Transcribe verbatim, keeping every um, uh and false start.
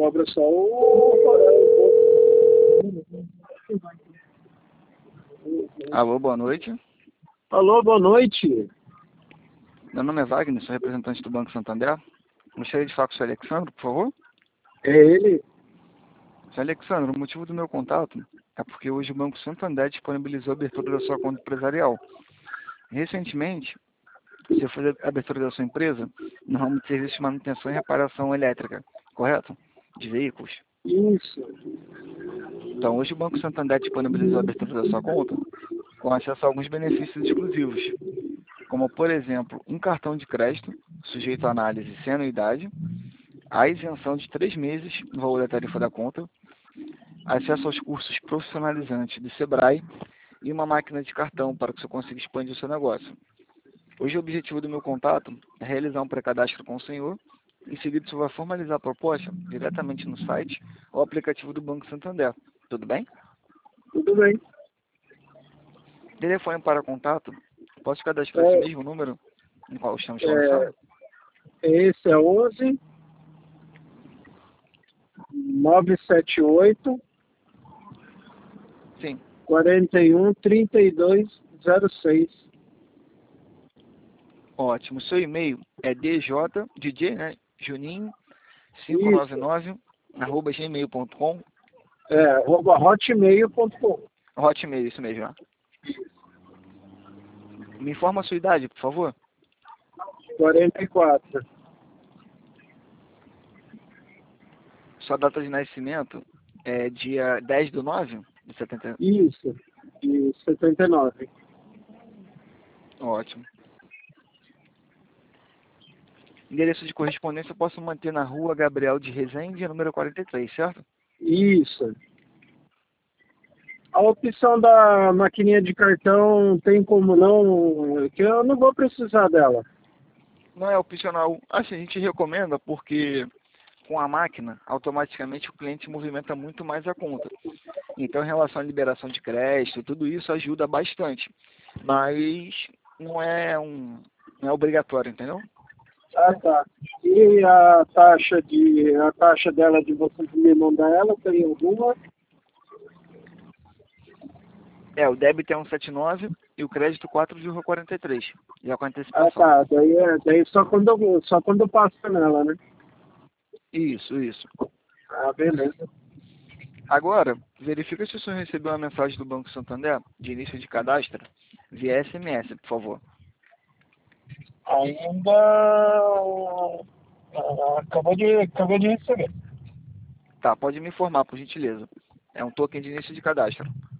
cobra só o... Alô, boa noite. Alô, boa noite. Meu nome é Wagner, sou representante do Banco Santander. Gostaria de falar com o senhor Alexandre, por favor. É ele? Senhor Alexandre, o motivo do meu contato é porque hoje o Banco Santander disponibilizou a abertura da sua conta empresarial. Recentemente, você fez a abertura da sua empresa no ramo de serviço de manutenção e reparação elétrica, correto? De veículos. Isso. Então, hoje o Banco Santander disponibilizou a abertura da sua conta com acesso a alguns benefícios exclusivos, como, por exemplo, um cartão de crédito, sujeito à análise sem anuidade, a isenção de três meses no valor da tarifa da conta, acesso aos cursos profissionalizantes do Sebrae e uma máquina de cartão para que você consiga expandir o seu negócio. Hoje o objetivo do meu contato é realizar um pré-cadastro com o senhor. Em seguida, você vai formalizar a proposta diretamente no site ou aplicativo do Banco Santander. Tudo bem? Tudo bem. Telefone para contato. Posso cadastrar esse É, mesmo número no qual estamos é, conversando? esse é onze nove sete oito Sim. quarenta e um trinta e dois zero seis. Ótimo. Seu e-mail é dj, D J, né? Juninho, quinhentos e noventa e Isso. nove, arroba gmail ponto com. É, arroba hotmail ponto com. Hotmail, isso mesmo, né? Me informa a sua idade, por favor. quarenta e quatro. Sua data de nascimento é dia dez do nove de setenta. Isso. E setenta e nove. Ótimo. Endereço de correspondência eu posso manter na rua Gabriel de Rezende, número quarenta e três, certo? Isso. A opção da maquininha de cartão tem como não, que eu não vou precisar dela. Não é opcional. Assim, a gente recomenda porque com a máquina, automaticamente o cliente movimenta muito mais a conta. Então, em relação à liberação de crédito, tudo isso ajuda bastante. Mas não é um, não é obrigatório, entendeu? Ah, tá. E a taxa de a taxa dela de você me mandar ela tem alguma? É, o débito é um vírgula setenta e nove e o crédito quatro vírgula quarenta e três. Já com Ah, antecipação. tá. Daí, é, daí só quando eu, só quando eu passo nela, né? Isso, isso. Ah, beleza. Agora, verifica se o senhor recebeu uma mensagem do Banco Santander de início de cadastro via S M S, por favor. Ainda ah, acabou de acabou de receber. Tá, pode me informar, por gentileza. É um token de início de cadastro.